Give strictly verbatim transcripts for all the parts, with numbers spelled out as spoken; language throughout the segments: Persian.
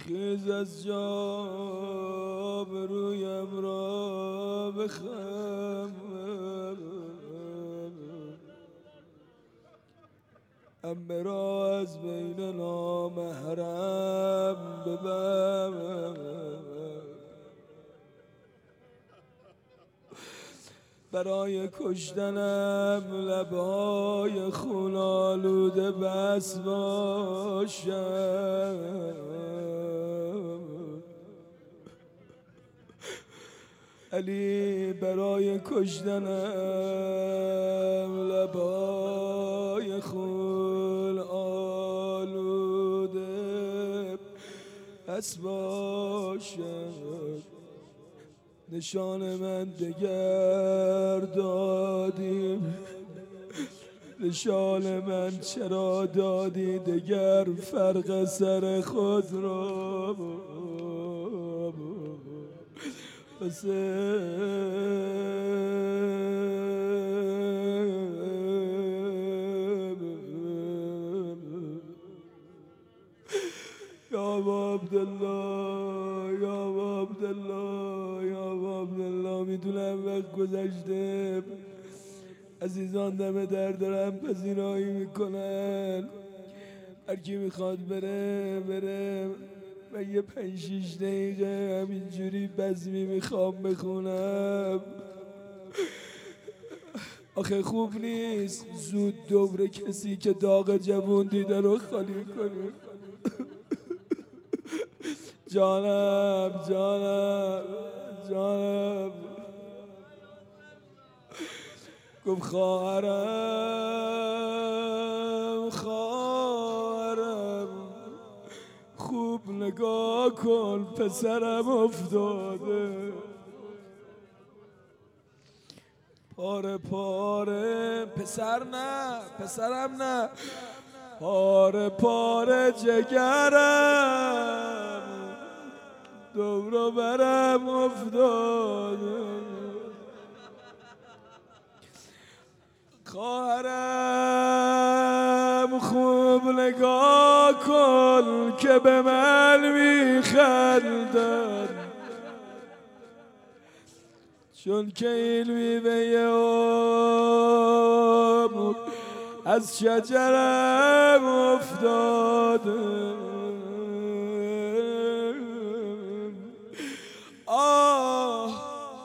خیز از جا رویم را بخم، عمه را از بین نامحرم ببرم، برای کشتنم لبهای خون آلوده بس باشم. علی برای کشتنم لبهای خون آلوده بس باشم. نشان من دگر دادیم، نشان من چرا دادی دگر فرق سر خود را بسه یا عبدالله، یا عبدالله، یا عبدالله. میدونم وقت گذشته، عزیزان دم در دارم پذیرایی میکنن، هر کی میخواد بره بره. من یه پنج شیش دقیقه همینجوری بزمی میخوام بخونم. آخه خوب نیست زود دوباره کسی که داغ جوون دیده رو خالی کنیم. جانم جانم جانم گفت خواهرم خواهرم خوب نگاه کن پسرم افتاده پاره پاره. پسر نه پسرم نه، پاره پاره جگرم دور برم افتاده. خواهرم خوب نگاه کن که به من میخندن، چون که این میوه عمر از شجرم افتاده. آه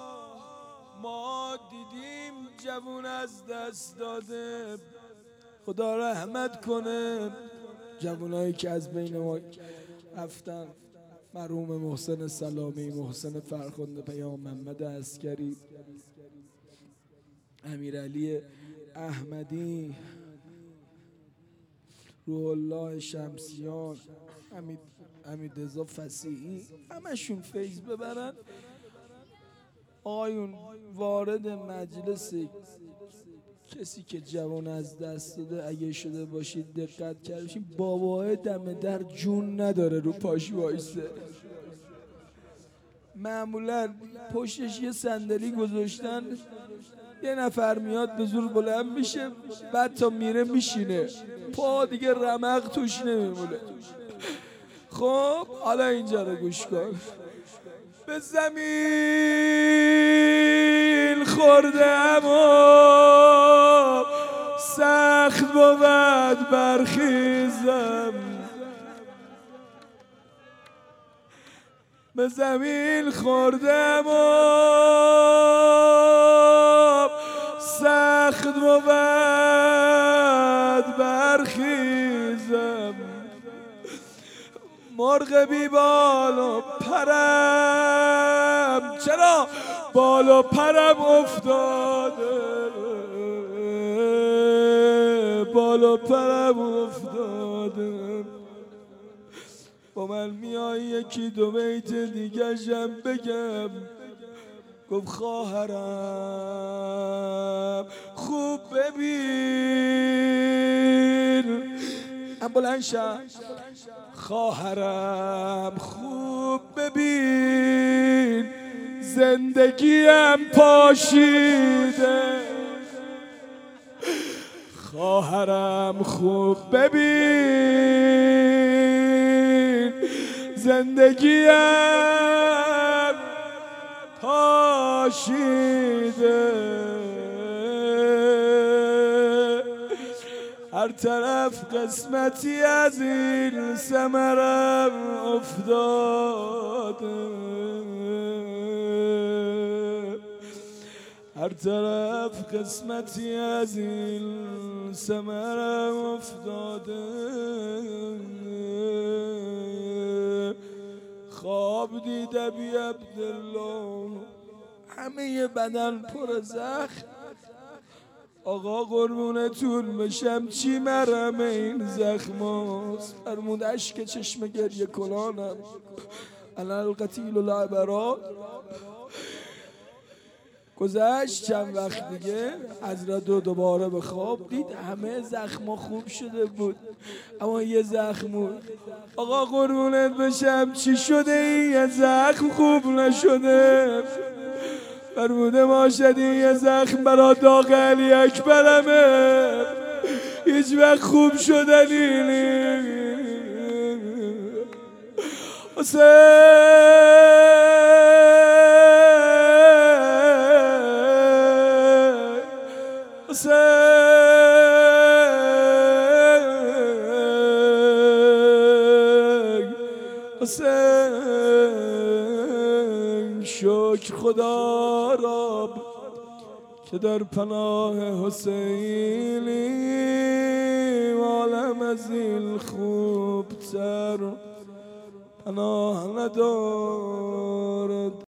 ما دیدیم جوون از دست داده، خدا رحمت کنه جوونایی که از بین ما رفتن. مرحوم محسن سلامی، محسن فرخنده، پیام محمد عسکری، امیرعلی احمدی، روح الله شمسیان، حمید حمیدرضا فصیحی، همشون فیض ببرن. آقایون وارد مجلس کسی که جوان از دست داده اگه شده باشید دقت کرده باشید، باباه دم در جون نداره رو پاش وایسه. معمولا پشتش یه صندلی گذاشتن، یه نفر میاد به زور بلند میشه، بعد تا میره میشینه، پا دیگه رمق توش نمیمونه. خب حالا اینجا رو گوش کن. به زمین خورده اما سخت بود برخیزم، به زمین خورده اما سخت بود برخیزم. مرغ بی بال و پرم، چرا بال و پرم افتاده، بال و پرم افتاده. با من میای یکی دو بیت دیگه شم بگم. گفت خواهرم خوب ببین، بلند شم. خواهرم خوب ببین زندگیم پاشیده، خواهرم خوب ببین زندگیم پاشیده، هر طرف قسمتی از این ثمرم افتاده، هر طرف قسمتی از این ثمرم افتاده. خواب دیده بی عبدالله همه بدن پر زخم. آقا قربونتون بشم چی مرم این زخماست؟ فرمود اشک چشم گریه کنانم انا القتیل العبرات. گذشت چند وقت دیگه حضرت رو دوباره به خواب دید، همه زخما خوب شده بود اما یه زخم بود. آقا قربونت بشم چی شده این یه زخم خوب نشده؟ فرموده باشد این یه زخم برا داغ علی اکبرمه، هیچ وقت خوب شدنی نیست. حسین شکر خدا را که در پناه حسینی عالم از این خوبتر پناه ندارد.